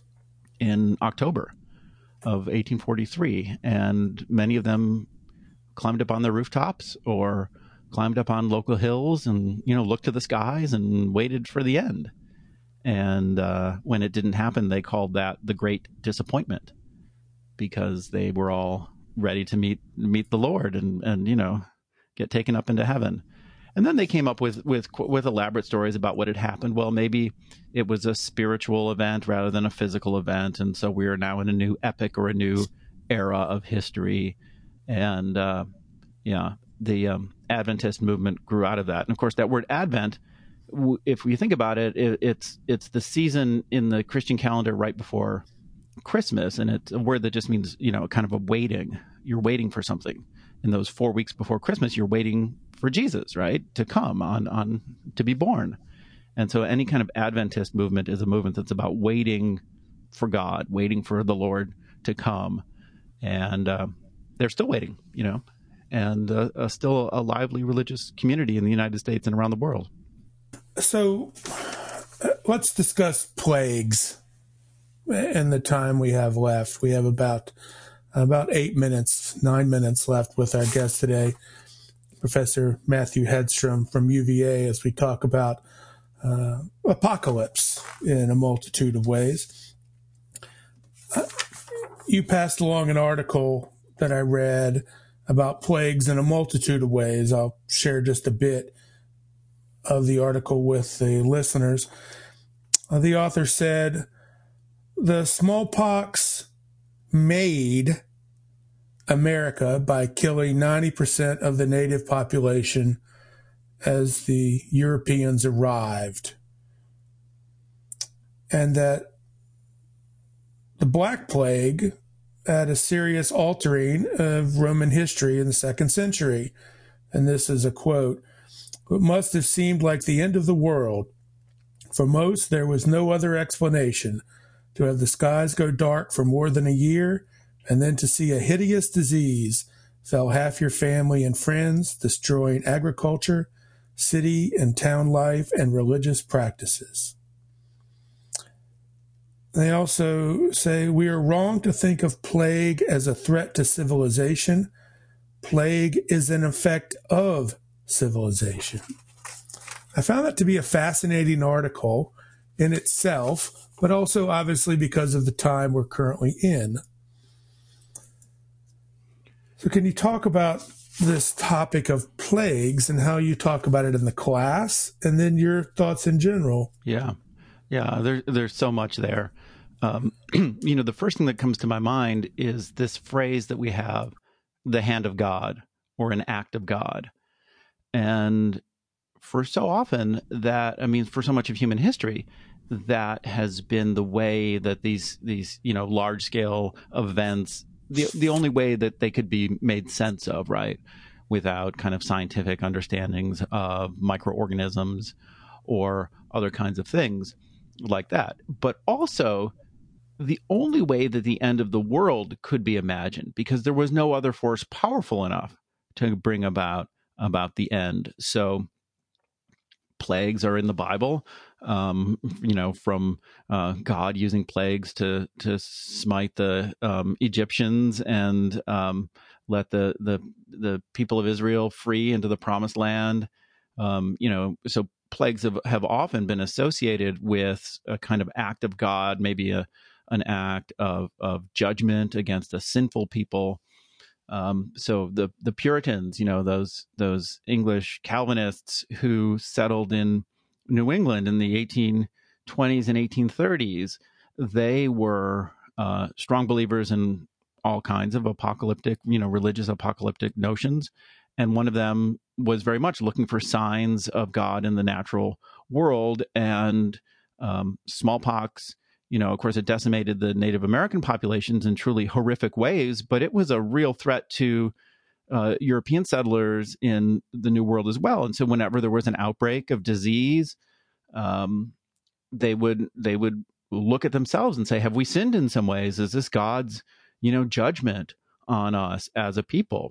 [SPEAKER 3] in October of eighteen forty-three. And many of them climbed up on their rooftops or climbed up on local hills and, you know, looked to the skies and waited for the end. And uh, when it didn't happen, they called that the Great Disappointment, because they were all ready to meet meet the Lord and, and you know, get taken up into heaven. And then they came up with, with with elaborate stories about what had happened. Well, maybe it was a spiritual event rather than a physical event. And so we are now in a new epoch or a new era of history. And uh, yeah, the um, Adventist movement grew out of that. And of course, that word Advent, if we think about it, it, it's it's the season in the Christian calendar right before Christmas. And it's a word that just means, you know, kind of a waiting. You're waiting for something. In those four weeks before Christmas, you're waiting for Jesus, right, to come on, on to be born. And so any kind of Adventist movement is a movement that's about waiting for God, waiting for the Lord to come. And uh, they're still waiting, you know, and uh, uh, still a lively religious community in the United States and around the world.
[SPEAKER 2] So uh, let's discuss plagues in the time we have left. We have about about eight minutes, nine minutes left with our guest today, Professor Matthew Hedstrom from U V A, as we talk about uh, apocalypse in a multitude of ways. Uh, you passed along an article that I read about plagues in a multitude of ways. I'll share just a bit of the article with the listeners. Uh, the author said, "The smallpox made America by killing ninety percent of the native population as the Europeans arrived, and that the Black Plague had a serious altering of Roman history in the second century." And this is a quote: "It must have seemed like the end of the world For most, there was no other explanation. To have the skies go dark for more than a year, and then to see a hideous disease fell half your family and friends, destroying agriculture, city and town life, and religious practices. They also say we are wrong to think of plague as a threat to civilization. Plague is an effect of civilization. I found that to be a fascinating article in itself, but also obviously because of the time we're currently in. So can you talk about this topic of plagues and how you talk about it in the class, and then your thoughts in general?
[SPEAKER 3] Yeah. Yeah, there, there's so much there. Um, you know, the first thing that comes to my mind is this phrase that we have, the hand of God, or an act of God. And for so often that, I mean, for so much of human history, that has been the way that these, these, you know, large scale events, the, the only way that they could be made sense of, right? Without kind of scientific understandings of microorganisms or other kinds of things like that. But also the only way that the end of the world could be imagined, because there was no other force powerful enough to bring about about the end. So plagues are in the Bible, um, you know, from uh, God using plagues to to smite the um, Egyptians and um, let the, the the people of Israel free into the promised land. Um, you know, so plagues have, have often been associated with a kind of act of God, maybe a an act of, of judgment against a sinful people. Um, so the the Puritans, you know, those those English Calvinists who settled in New England in the eighteen twenties and eighteen thirties, they were uh, strong believers in all kinds of apocalyptic, you know, religious apocalyptic notions. And one of them was very much looking for signs of God in the natural world. And um, smallpox, you know, of course, it decimated the Native American populations in truly horrific ways, but it was a real threat to uh, European settlers in the New World as well. And so whenever there was an outbreak of disease, um, they would they would look at themselves and say, have we sinned in some ways? Is this God's, you know, judgment on us as a people?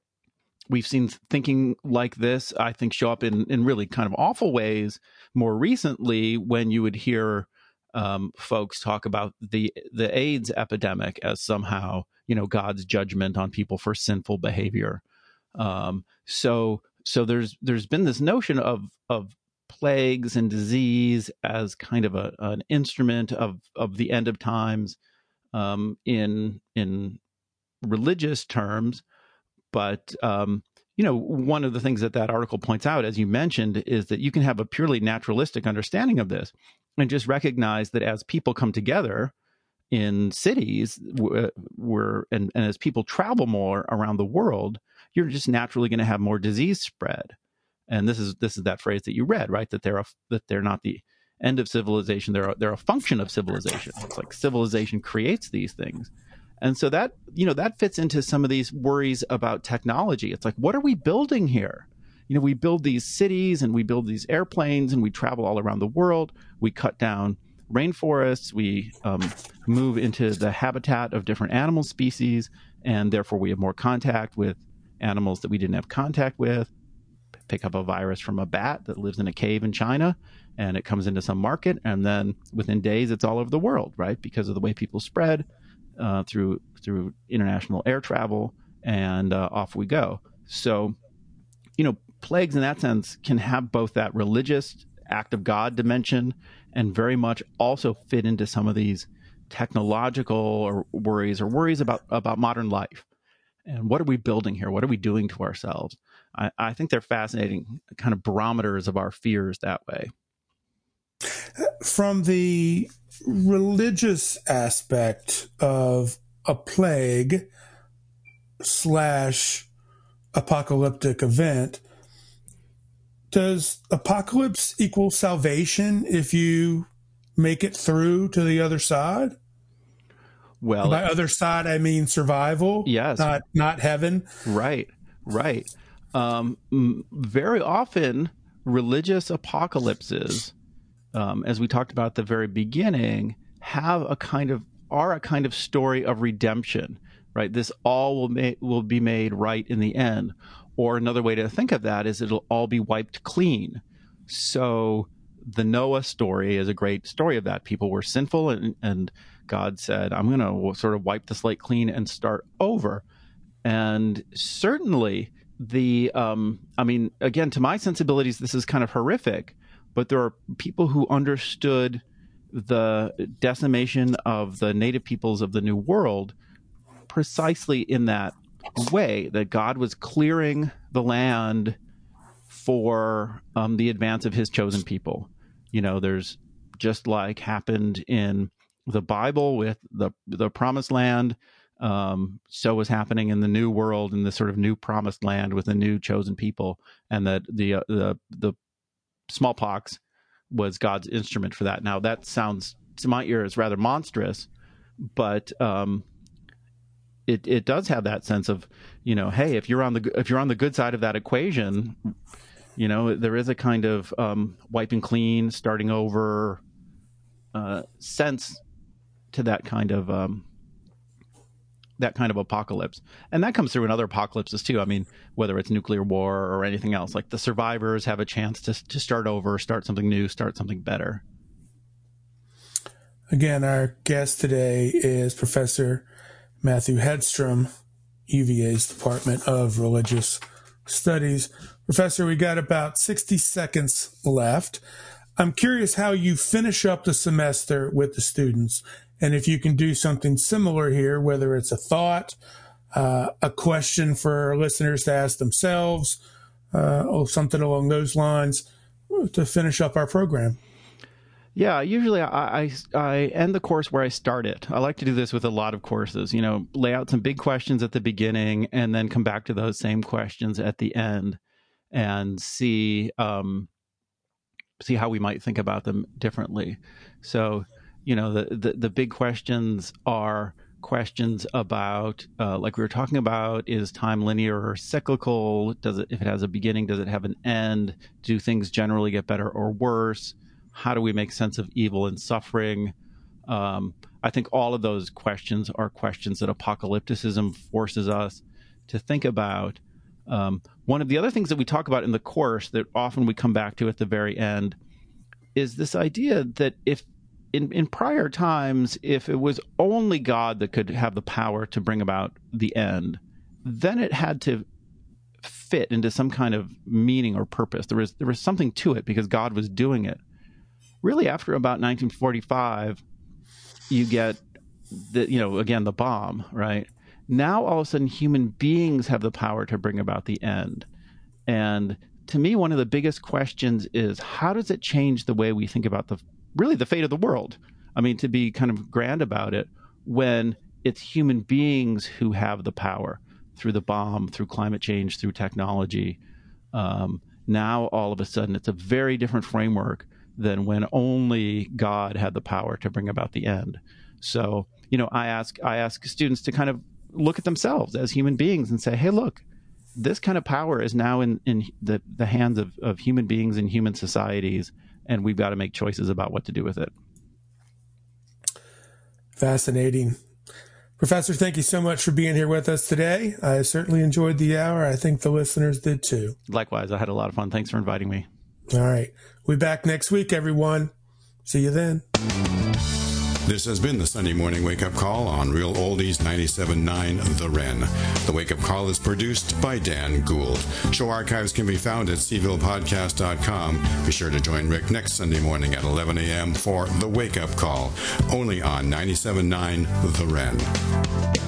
[SPEAKER 3] We've seen thinking like this, I think, show up in, in really kind of awful ways more recently when you would hear um, folks talk about the the AIDS epidemic as somehow, you know, God's judgment on people for sinful behavior. Um, so so there's there's been this notion of of plagues and disease as kind of a, an instrument of of the end of times um, in in religious terms. But, um, you know, one of the things that that article points out, as you mentioned, is that you can have a purely naturalistic understanding of this and just recognize that as people come together in cities where, and, and as people travel more around the world, you're just naturally going to have more disease spread. And this is this is that phrase that you read, right? That they're a, that they're not the end of civilization. They're a, they're a function of civilization. It's like civilization creates these things. And so that, you know, that fits into some of these worries about technology. It's like, what are we building here? You know, we build these cities and we build these airplanes and we travel all around the world. We cut down rainforests. We um, move into the habitat of different animal species. And therefore, we have more contact with animals that we didn't have contact with. Pick up a virus from a bat that lives in a cave in China and it comes into some market. And then within days, it's all over the world, right? Because of the way people spread. Uh, through through international air travel, and uh, off we go. So, you know, plagues in that sense can have both that religious act of God dimension and very much also fit into some of these technological or worries or worries about, about modern life. And what are we building here? What are we doing to ourselves? I, I think they're fascinating kind of barometers of our fears that way.
[SPEAKER 2] From the religious aspect of a plague slash apocalyptic event, does apocalypse equal salvation if you make it through to the other side?
[SPEAKER 3] Well,
[SPEAKER 2] by other side, I mean survival.
[SPEAKER 3] Yes.
[SPEAKER 2] Not, not heaven.
[SPEAKER 3] Right. Right. Um, very often religious apocalypses um, as we talked about at the very beginning, have a kind of are a kind of story of redemption, right? This all will ma- will be made right in the end. Or another way to think of that is it'll all be wiped clean. So the Noah story is a great story of that. People were sinful, and, and God said, I'm going to sort of wipe the slate clean and start over. And certainly the, um, I mean, again, to my sensibilities, this is kind of horrific, but there are people who understood the decimation of the native peoples of the New World precisely in that way, that God was clearing the land for um, the advance of his chosen people. You know, there's just like happened in the Bible with the the promised land, um, so was happening in the New World, in the sort of new promised land with the new chosen people, and that the uh, the the smallpox was God's instrument for that. Now that sounds to my ears rather monstrous, but um, it it does have that sense of, you know, hey, if you're on the if you're on the good side of that equation, you know, there is a kind of um, wiping clean, starting over uh, sense to that kind of um, that kind of apocalypse, and that comes through in other apocalypses too. I mean, whether it's nuclear war or anything else, like the survivors have a chance to to start over, start something new, start something better.
[SPEAKER 2] Again, our guest today is Professor Matthew Hedstrom, U V A's Department of Religious Studies. Professor, we got about sixty seconds left. I'm curious how you finish up the semester with the students, and if you can do something similar here, whether it's a thought, uh, a question for our listeners to ask themselves, uh, or something along those lines to finish up our program.
[SPEAKER 3] Yeah, usually I, I, I end the course where I start it. I like to do this with a lot of courses, you know, lay out some big questions at the beginning and then come back to those same questions at the end and see um, see how we might think about them differently. So, you know, the, the, the big questions are questions about, uh, like we were talking about, is time linear or cyclical? Does it, if it has a beginning, does it have an end? Do things generally get better or worse? How do we make sense of evil and suffering? Um, I think all of those questions are questions that apocalypticism forces us to think about. Um, one of the other things that we talk about in the course that often we come back to at the very end is this idea that if in, in prior times, if it was only God that could have the power to bring about the end, then it had to fit into some kind of meaning or purpose. There was there was something to it because God was doing it. Really, after about nineteen forty-five, you get the, you know, again, the bomb, right? Now, all of a sudden, human beings have the power to bring about the end. And to me, one of the biggest questions is, how does it change the way we think about the, really the fate of the world? I mean, to be kind of grand about it, when it's human beings who have the power through the bomb, through climate change, through technology. Um, now, all of a sudden, it's a very different framework than when only God had the power to bring about the end. So, you know, I ask I ask students to kind of look at themselves as human beings and say, hey, look, this kind of power is now in, in the, the hands of, of human beings and human societies, and we've got to make choices about what to do with it.
[SPEAKER 2] Fascinating. Professor, thank you so much for being here with us today. I certainly enjoyed the hour. I think the listeners did too.
[SPEAKER 3] Likewise, I had a lot of fun. Thanks for inviting me.
[SPEAKER 2] All right. We'll be back next week, everyone. See you then.
[SPEAKER 1] This has been the Sunday Morning Wake Up Call on Real Oldies ninety-seven point nine The Wren. The Wake Up Call is produced by Dan Gould. Show archives can be found at c ville podcast dot com. Be sure to join Rick next Sunday morning at eleven a.m. for The Wake Up Call, only on ninety-seven point nine The Wren.